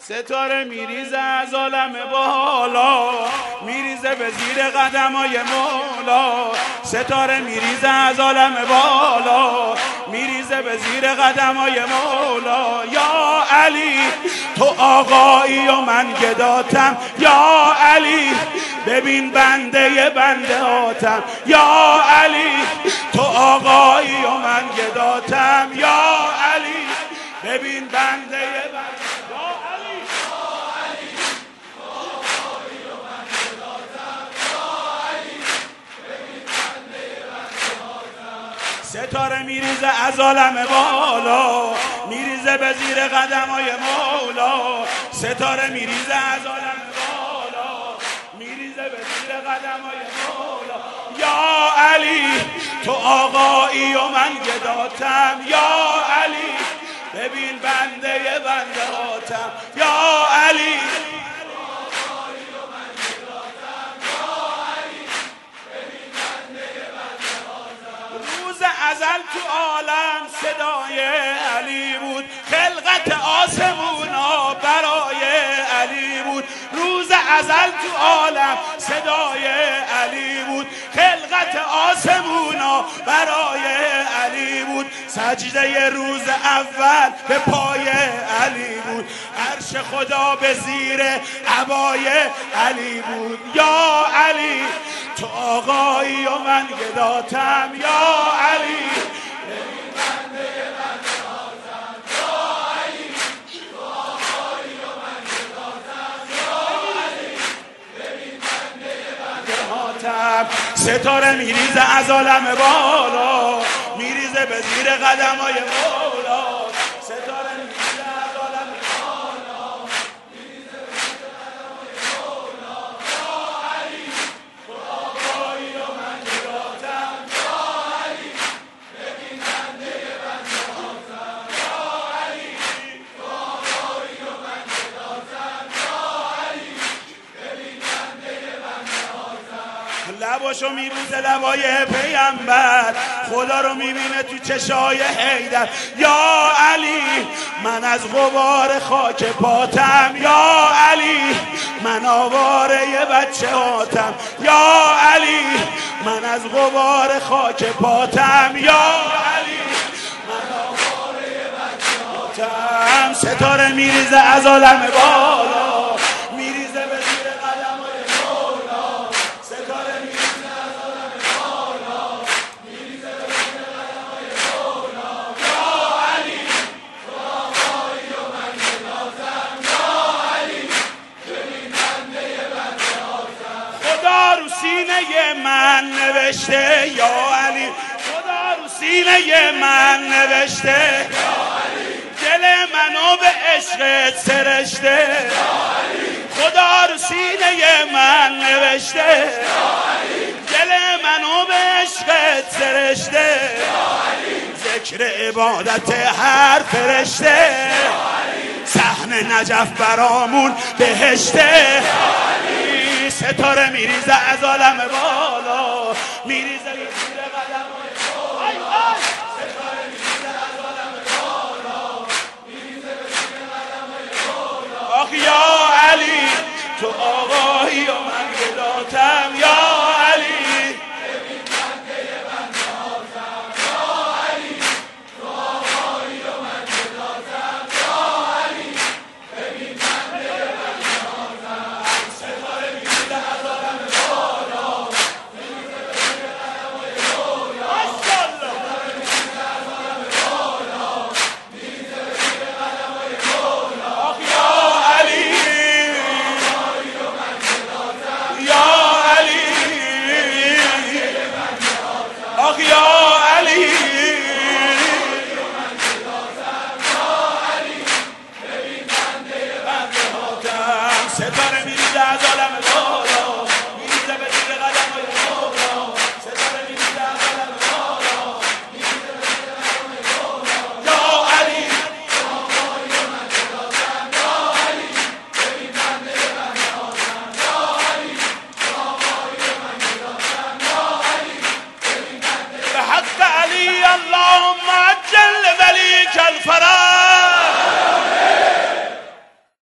ستاره میریزه از عالم بالا، میریزه به زیر قدمای مولا. ستاره میریزه از عالم بالا، میریزه به زیر قدمای مولا. یا علی تو آقایی و من گداتم، یا علی ببین بنده بنده هاتم. یا علی تو آقایی و من گداتم، یا علی ببین بنده بنده. ستاره میریزه از عالم بالا، میریزه به زیر قدمای مولا. ستاره میریزه از عالم بالا، میریزه به زیر قدمای مولا. یا علی تو آقایی و من گداتم، یا علی ببین بنده بنده هاتم. یا علی ازل تو عالم صدای علی بود، خلقت آسمونا برای علی بود. روز ازل تو عالم صدای علی بود، خلقت آسمونا برای علی بود. سجده روز اول به پای علی بود، عرش خدا به زیر عبای علی بود. یا علی تو آقایی و من گداتم، یا علی ببین بنده بنده هاتم. یا علی تو آقایی و من گداتم، یا علی ببین بنده بنده هاتم. ستاره میریزه از عالم بالا، میریزه به زیر قدمای مولا. ستاره میریزه از عالم بالا، میریزه به زیر قدمای مولا. یا علی تو آقایی و من گداتم، یا علی ببین بنده بنده هاتم. یا علی تو آقایی و من گداتم، یا علی ببین بنده بنده هاتم. لباشو میبوسه لبای پیامبر، خدا رو میبینه تو چشای حیدر. یا علی من از غبار خاک پاتم، یا علی من آواره بچه هاتم. یا علی من از غبار خاک پاتم، یا علی من آواره بچه هاتم. ستاره میریزه از عالم بالا، میریزه به زیر قدمای مولا. ستاره میریزه از عالم بالا، میریزه به زیر قدمای مولا. یا علی تو آقایی و من گداتم، یا علی ببین بنده بنده هاتم. خدا رو سینه من نوشته، یا علی خدا رو سینه من نوشته. یا علی دل منو به عشقت سرشته، یا علی خدا رو سینه من نوشته. یا علی دل منو به عشقت سرشته، یا علی ذکر عبادت هر فرشته. یا علی صحن نجف برامون بهشته. یا علی ستاره میریزه از عالم بالا، میریزه زیر قدمای مولا. ستاره میریزه از عالم بالا، میریزه به زیر قدمای مولا. آخ یا علی تو آقایی و من گداتم،